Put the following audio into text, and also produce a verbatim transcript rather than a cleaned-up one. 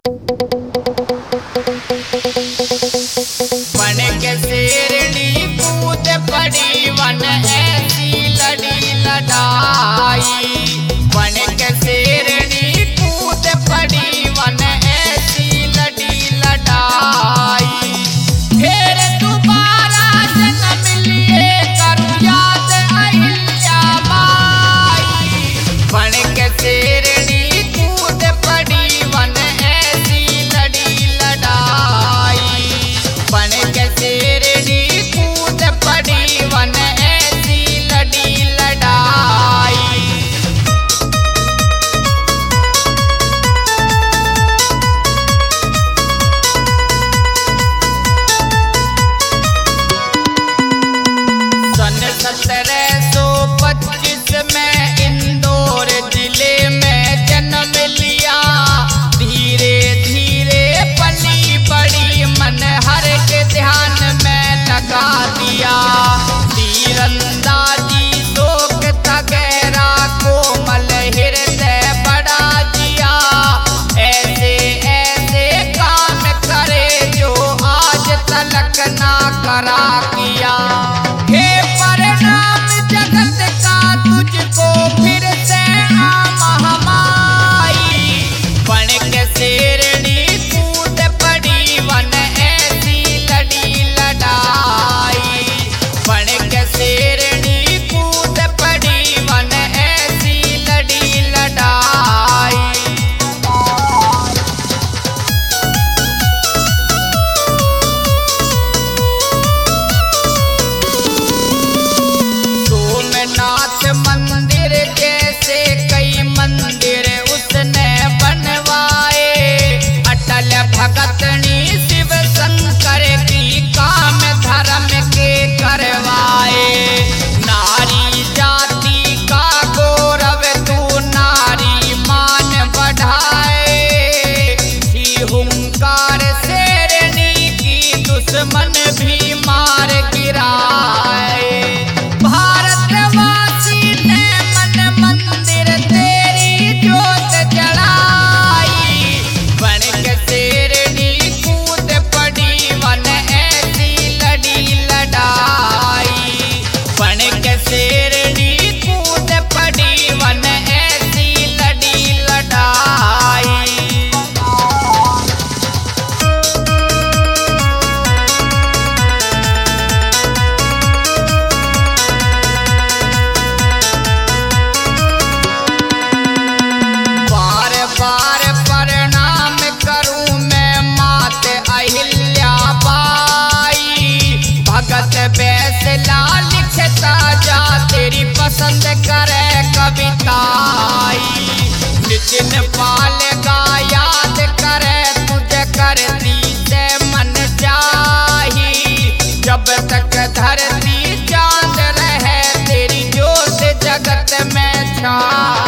बन के शेरनी कूद पड़ी वन ऐसी लड़ी लड़ाई। बन के शेरनी कूद पड़ी वन ऐसी लड़ी लड़ाई। फिर दोबारा जन्म लिए करूँ याद अहिल्या माई। बन के शेरनी कूद पड़ी वन ऐसी लड़ी लड़ाई। बन के शेरनी कूद पड़ी वन ऐसी लड़ी लड़ाई। सन सत्रह सौ पच्चीस में इंदौर जिले में जन्म लिया। धीरे धीरे पली बड़ी मन हर के ध्यान में लगा दिया। तीरंदाजी शोक तगेरा कोमल हृदय बड़ा जिया। ऐसे ऐसे काम करे जो आज तलक ना करा किया। हे परिणाम जगत का तुझको फिर से महामाई। बन के शेरनी कूद पड़ी वन ऐसी लड़ी लड़ाई। बन के शेरनी कूद पड़ी वन ऐसी लड़ी लड़ाई। सोमनाथ मंदिर जैसे कई मंदिर उसने बनवाए। अटल भगतनी शिव शंकर की काम धर्म के करवाए। नारी जाति का गौरव तू नारी मान बढ़ाए। ही हुंकार शेरनी की दुश्मन भी मार गिराए। भारतवासी ने मन मंदिर तेरी जोत जलाई। बन के शेरनी कूद पड़ी वन ऐसी लड़ी लड़ाई। बन के शेरनी कूद पड़ी वन ऐसी लड़ी लड़ाई। बार बार प्रणाम करूं मैं मात अहिल्या बाई। भगत बैसला लिखता जा तेरी पसंद करे कविताई। नितिन पाल का याद करे तुझे करती से मन चाही। जब तक धरती चांद रहे तेरी जोत जगत में छा।